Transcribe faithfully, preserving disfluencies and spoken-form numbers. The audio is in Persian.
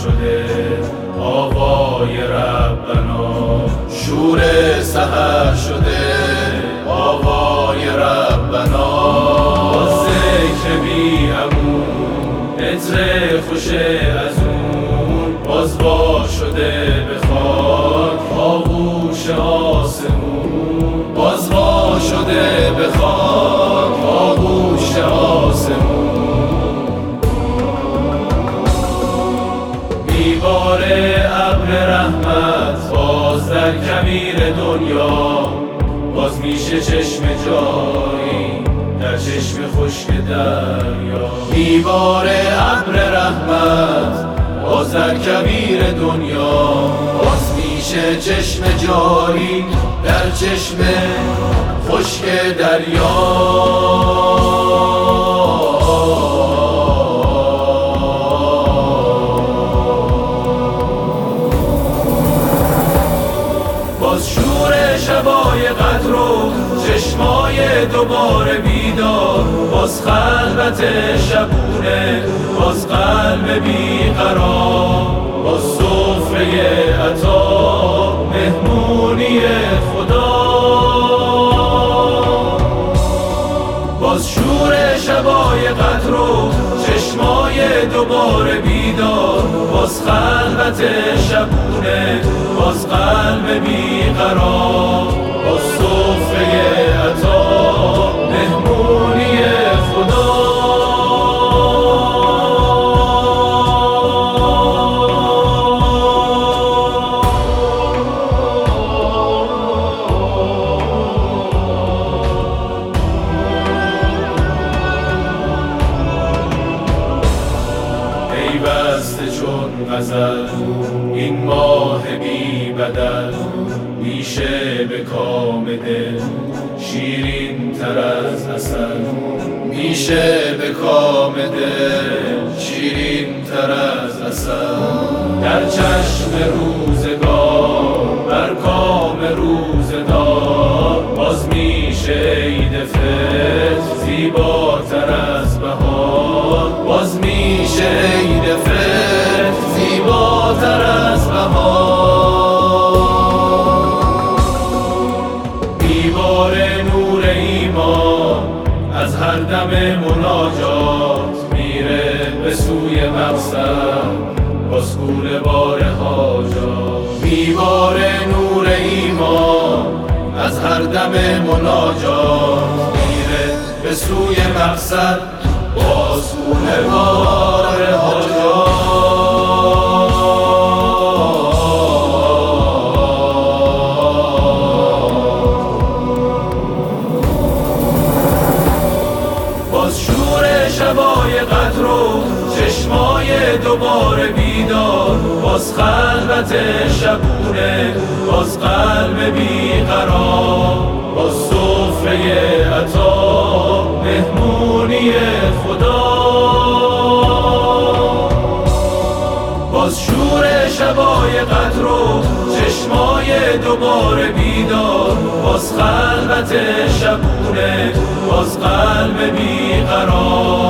شده آوای ربنا، شور سحر شده آوای ربنا. با ذکر بی امون عطر خوش از اون، باز وا شده به خاک آغوش آسمون، باز وا شده به خاک آغوش آسمون. میباره ابر رحمت باز در کویر دنیا، باز میشه چشم جایی در چشم خشک دریا. میباره ابر رحمت باز در کویر دنیا، باز میشه چشم جاری در چشم خشک دریا. باز شور شبای قدر و چشمای دوباره بیدار، باز خلوت شبونه باز قلب بیقرار، باز سفره عطا مهمونی خدا. باز شور شبای قدر و چشمای دوباره بیدار، باز خلوت شبونه باز قلب بیقرار، باز سفره عطا مهمونی خدا. پیوسته چون غزل این ماه بی بدل، میشه به کام دل شیرین تر از عسل، میشه به کام دل شیرین تر از عسل. در چشم روزگار بر کام روزدار، باز میشه عید فطر زیباتر از بهار، باز میشه عید فطر زیباتر از بهار. میباره نور ایمان از هر دم مناجات، میره به سوی مقصد باز کوله بار حاجات. میباره نور ایمان از هر دم مناجات، میره به سوی مقصد باز کوله بار حاجات. باز شور شبای قدر و چشمای دوباره بیدار، باز خلوت شبونه باز قلب بیقرار، باز سفره عطا مهمونی خدا. باز شور شبای قدر و چشمای دوباره بیدار، باز خلوت شبونه باز قلب بیقرار،